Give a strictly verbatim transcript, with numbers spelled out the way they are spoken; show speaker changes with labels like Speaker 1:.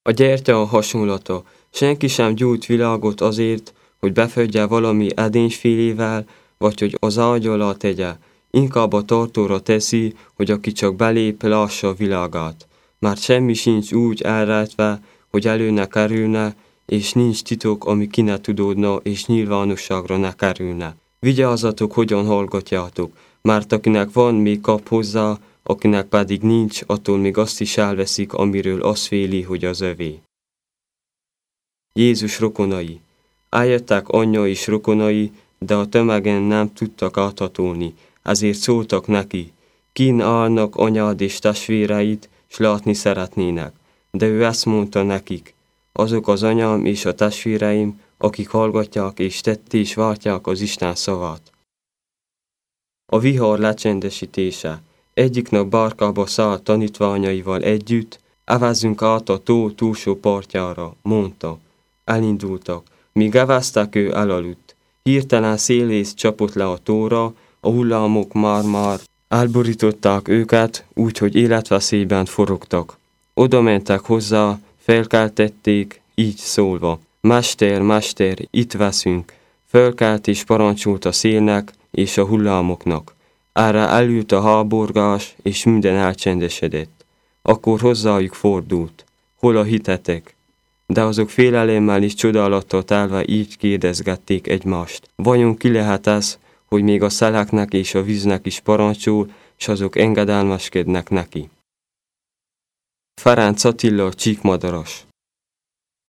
Speaker 1: A gyertya a hasonlata. Senki sem gyújt világot azért, hogy befedje valami edényfélével, vagy hogy az ágy alá tegye. Inkább a tartóra teszi, hogy aki csak belép, lássa a világát. Mert semmi sincs úgy elrejtve, hogy elő ne kerülne, és nincs titok, ami ki ne tudódna, és nyilvánosságra ne kerülne. Vigyázzatok, hogyan hallgatjátok, mert akinek van, még kap hozzá, akinek pedig nincs, attól még azt is elveszik, amiről azt véli, hogy az övé. Jézus rokonai. Eljöttek anyja és rokonai, de a tömegen nem tudtak áthatolni, ezért szóltak neki: Kín állnak anyád és testvéreid, s látni szeretnének. De ő ezt mondta nekik: azok az anyám és a testvéreim, akik hallgatják és tetté és váltják az Isten szavát. A vihar lecsendesítése. Egyik nap bárkába szállt tanítványaival együtt, evezzünk át a tó túlsó partjára, mondta. Elindultak, míg eveztek, ő elaludt. Hirtelen szélész csapott le a tóra, a hullámok már-már elborították őket, úgyhogy életveszélyben forogtak. Oda mentek hozzá, felkeltették, így szólva: Mester, mester, itt veszünk. Fölkelt és parancsolt a szélnek és a hullámoknak. Erre elült a háborgás, és minden elcsendesedett. Akkor hozzájuk fordult: hol a hitetek? De azok félelemmel és csodálattal telve így kérdezgették egymást: vajon ki lehet ez, hogy még a szeleknek és a víznek is parancsol, s azok engedelmeskednek neki? Ferenc Attila, csíkmadaras.